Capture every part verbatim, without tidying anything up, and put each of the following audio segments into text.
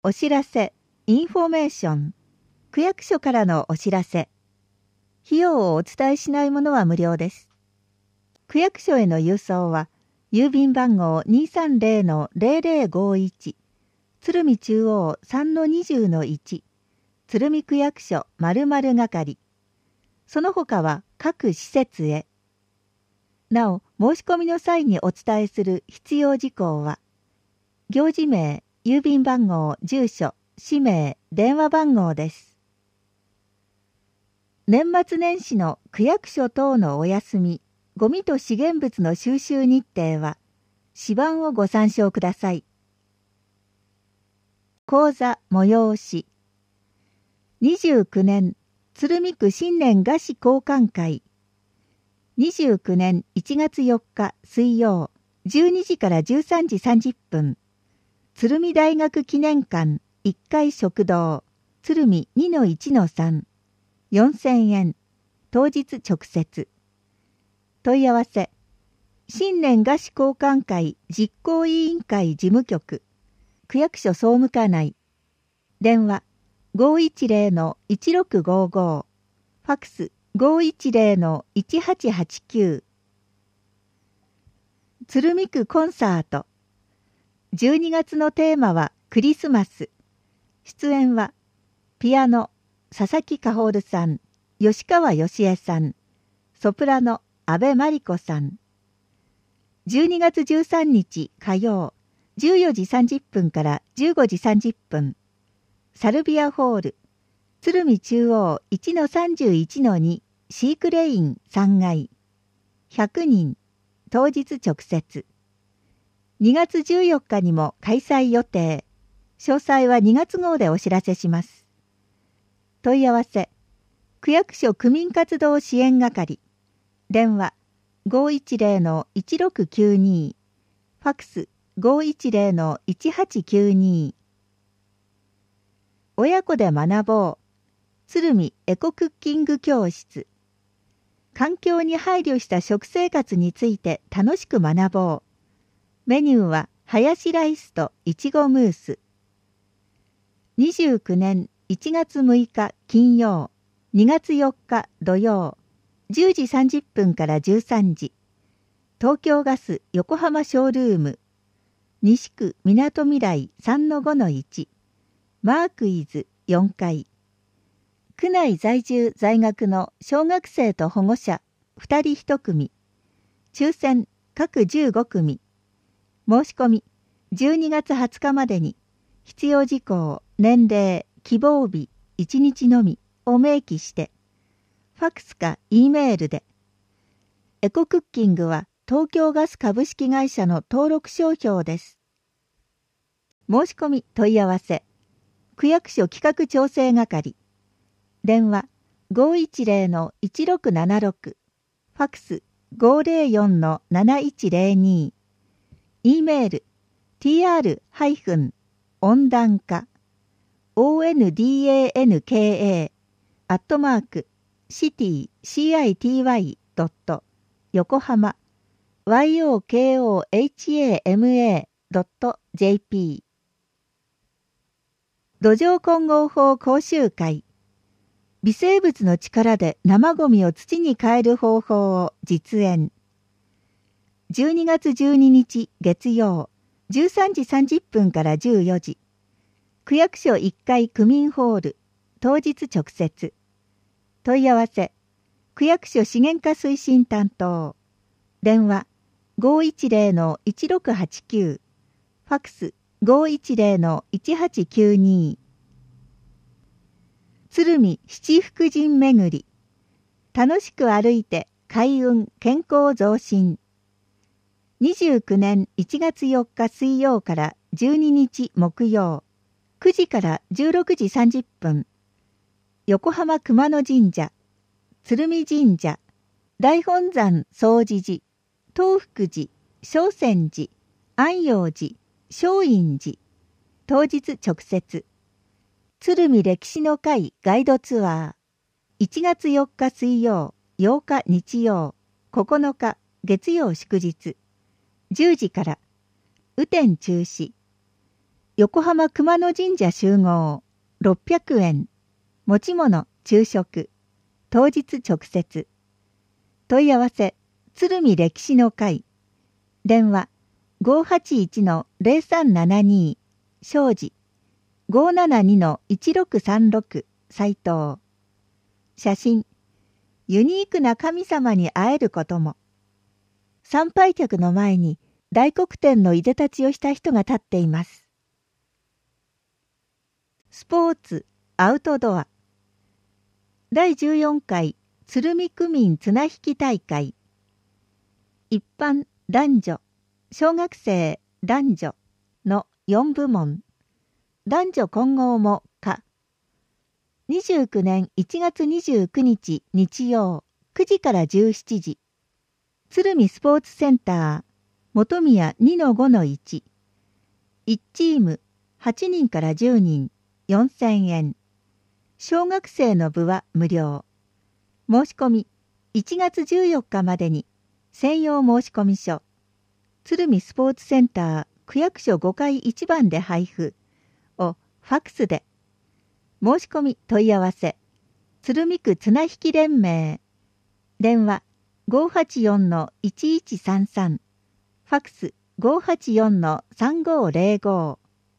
お知らせ、インフォメーション、区役所からのお知らせ。費用をお伝えしないものは無料です。区役所への郵送は、郵便番号 にーさんぜろのぜろぜろごいち、鶴見中央 さんのにじゅうのいち、鶴見区役所〇〇係。その他は各施設へ。なお、申し込みの際にお伝えする必要事項は、行事名、郵便番号、住所、氏名、電話番号です。年末年始の区役所等のお休み、ゴミと資源物の収集日程は、私版をご参照ください。講座催し。にじゅうきゅうねん、鶴見区新年賀詞交換会。にじゅうきゅうねんいちがつよっか水曜、じゅうにじからじゅうさんじさんじゅっぷん。鶴見大学記念館いっかい食堂、鶴見 にのいちのさん、よんせんえん、当日直接。問い合わせ、新年賀詞交換会実行委員会事務局、区役所総務課内。電話 ごーいちぜろのいちろくごーごー、ファクス ごーいちぜろのいちはちはちきゅう。鶴見区コンサート。じゅうにがつのテーマはクリスマス。出演は、ピアノ、佐々木かほるさん、吉川よしえさん、ソプラノ、阿部真理子さん。じゅうにがつじゅうさんにち火曜、じゅうよじさんじゅっぷんからじゅうごじさんじゅっぷん。サルビアホール、鶴見中央 いちのさんじゅういちのに、シークレインさんがい。ひゃくにん、当日直接。にがつじゅうよっかにも開催予定。詳細はにがつ号でお知らせします。問い合わせ、区役所区民活動支援係。電話 ごーいちぜろのいちろくきゅうに、ファクス ごーいちぜろのいちはちきゅうに。親子で学ぼう。鶴見エコクッキング教室。環境に配慮した食生活について楽しく学ぼう。メニューはハヤシライスといちごムース。にじゅうきゅうねんいちがつむいか金曜、にがつよっか土曜、じゅうじさんじゅっぷんからじゅうさんじ。東京ガス横浜ショールーム。西区みなとみらい さんのごのいち。マークイズよんかい。区内在住在学の小学生と保護者ふたりいち組。抽選各じゅうごくみ。申し込みじゅうにがつはつかまでに必要事項、年齢、希望日、いちにちのみを明記して、ファクスか E メールで。エコクッキングは東京ガス株式会社の登録商標です。申し込み問い合わせ、区役所企画調整係。電話 ごーいちぜろのいちろくななろく、ファクス ごーぜろよんのなないちぜろに。E メール ティーアール 温暖化 オーエヌディーエーエヌケーエー アットマークシティ シーアイティーワイ ドット横浜 ヨコハマ ドット ジェーピー。 土壌混合法講習会。微生物の力で生ゴミを土に変える方法を実演。じゅうにがつじゅうににち月曜、じゅうさんじさんじゅっぷんからじゅうよじ。区役所いっかい区民ホール、当日直接。問い合わせ、区役所資源課推進担当。電話 ごーいちぜろのいちろくはちきゅう、ファクス ごーいちぜろのいちはちきゅうに。鶴見七福神巡り。楽しく歩いて開運健康増進。にじゅうきゅうねんいちがつよっか水曜からじゅうににち木曜、くじからじゅうろくじさんじゅっぷん。横浜熊野神社、鶴見神社、大本山総持寺、東福寺、聖泉寺、安養寺、松陰寺。当日直接。鶴見歴史の会ガイドツアー。いちがつよっか水曜、ようか日曜、ここのか月曜祝日。じゅうじから。雨天中止。 横浜熊野神社集合、ろっぴゃくえん。持ち物、昼食。当日直接。問い合わせ、鶴見歴史の会。電話、ごーはちいちのゼロさんななに、庄司。ごーななにのいちろくさんろく、斉藤。写真、ユニークな神様に会えることも。参拝客の前に大黒天のいでたちをした人が立っています。スポーツ、アウトドア。だいじゅうよんかい鶴見区民綱引き大会。一般、男女、小学生、男女のよんぶもん。男女混合も可。にじゅうきゅうねんいちがつにじゅうくにち日曜くじからじゅうしちじ。鶴見スポーツセンター、本宮 にのごのいち。いちチームはちにんからじゅうにん、よんせんえん。小学生の部は無料。申し込みいちがつじゅうよっかまでに専用申し込み書。鶴見スポーツセンター区役所ごかいいちばんで配布をファックスで。申し込み問い合わせ、鶴見区綱引き連盟。電話ごーはちよんのいちいちさんさん。ファックスごーはちよんのさんごーぜろご。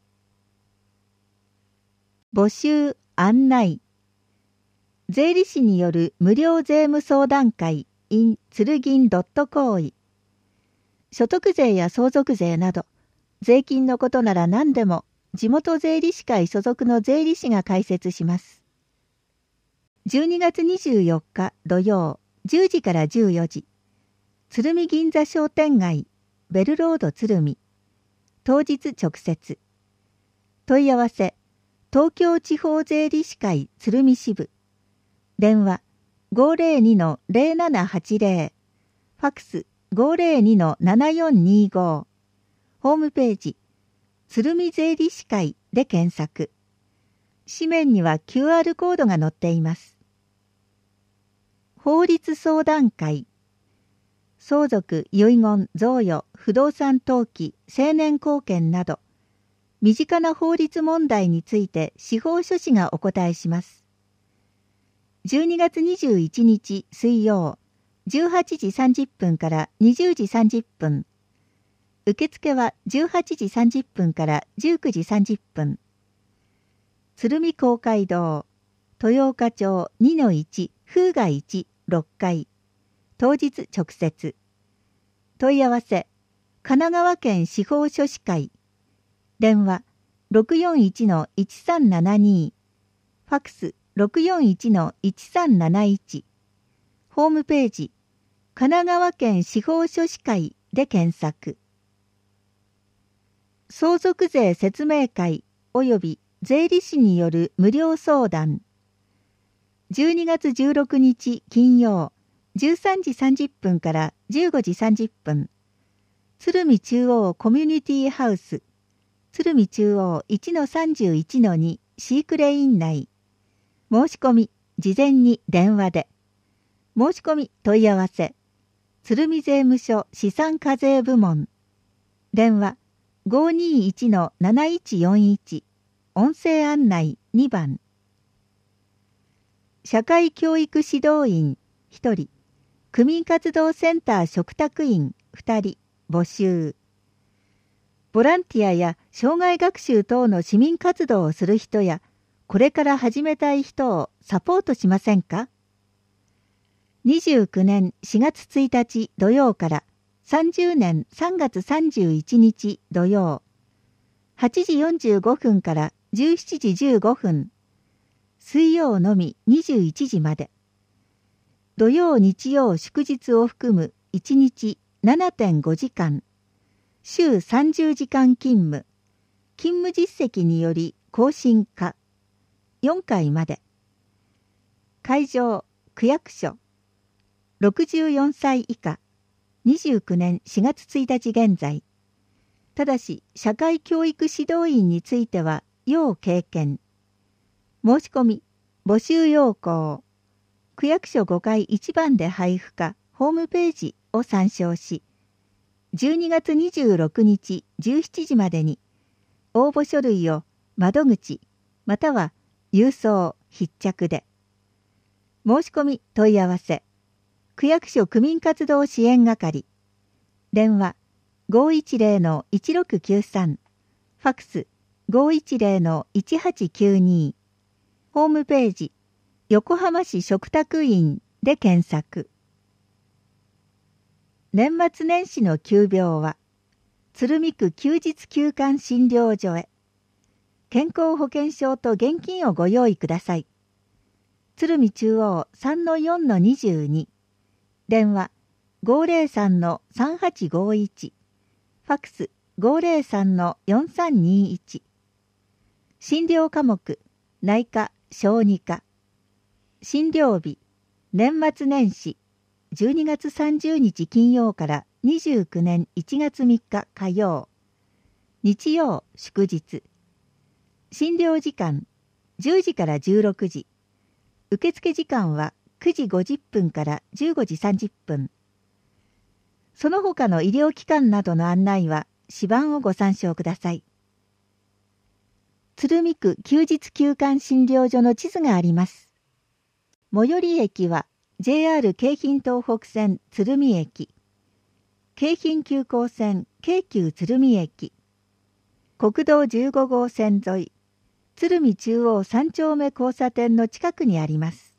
募集案内。税理士による無料税務相談会 in 鶴銀 .coin。所得税や相続税など、税金のことなら何でも、地元税理士会所属の税理士が解説します。じゅうにがつにじゅうよっか土曜じゅうじからじゅうよじ。鶴見銀座商店街、ベルロード鶴見。当日直接。問い合わせ、東京地方税理士会鶴見支部。電話ごーぜろにのゼロななはちゼロ。ファックスごーぜろにのななよんにご。ホームページ、鶴見税理士会で検索。紙面には キューアール コードが載っています。法律相談会。相続、遺言、贈与、不動産登記、成年後見など、身近な法律問題について司法書士がお答えします。じゅうにがつにじゅういちにち水曜、じゅうはちじさんじゅっぷんからにじゅうじさんじゅっぷん。受付はじゅうはちじさんじゅっぷんからじゅうくじさんじゅっぷん。鶴見公会堂、豊岡町 にのいち 風雅いちろっかい。当日直接。問い合わせ、神奈川県司法書士会。電話ろくよんいちのいちさんななに。ファックスろくよんいちのいちさんなないち。ホームページ、神奈川県司法書士会で検索。相続税説明会及び税理士による無料相談。じゅうにがつじゅうろくにち金曜、じゅうさんじさんじゅっぷんからじゅうごじさんじゅっぷん。鶴見中央コミュニティハウス、鶴見中央 いちのさんじゅういちのに シークレイン内。申し込み、事前に電話で。申し込み問い合わせ、鶴見税務署資産課税部門。電話ごーにーいちのなないちよんいち。音声案内にばん。社会教育指導員ひとり、区民活動センター嘱託員ふたり募集。ボランティアや障害学習等の市民活動をする人や、これから始めたい人をサポートしませんか？にじゅうきゅうねんしがつついたち土曜からさんじゅうねんさんがつさんじゅういちにち土曜、はちじよんじゅうごふんからじゅうしちじじゅうごふん、水曜のみにじゅういちじまで。土曜日曜祝日を含むいちにち ななてんごじかん、週さんじゅうじかん勤務、勤務実績により更新可、よんかいまで。会場、区役所。ろくじゅうよんさい以下、にじゅうきゅうねんしがつついたち現在。ただし、社会教育指導員については、要経験。申し込み、募集要項。区役所ごかいいちばんで配布か、ホームページを参照し、じゅうにがつにじゅうろくにちじゅうしちじまでに、 応募書類を窓口または郵送必着で。申し込み問い合わせ区役所区民活動支援係電話 ごーいちゼロのいちろくきゅうさん ファックス ごーいちゼロのいちはちきゅうに ホームページ横浜市嘱託院で検索。年末年始の急病は鶴見区休日休館診療所へ。健康保険証と現金をご用意ください。鶴見中央 さんのよんのにじゅうに 電話 ごーゼロさんのさんはちごいち ファックス ごーゼロさんのよんさんにいち。診療科目内科小児科。診療日年末年始じゅうにがつさんじゅうにち金曜からにじゅうくねんいちがつみっか火曜。日曜祝日。診療時間じゅうじからじゅうろくじ。受付時間はくじごじゅっぷんからじゅうごじさんじゅっぷん。その他の医療機関などの案内は紙版をご参照ください。鶴見区休日休館診療所の地図があります。最寄り駅は ジェイアール 京浜東北線鶴見駅、京浜急行線京急鶴見駅、国道じゅうごごうせん沿い、鶴見中央さんちょうめ交差点の近くにあります。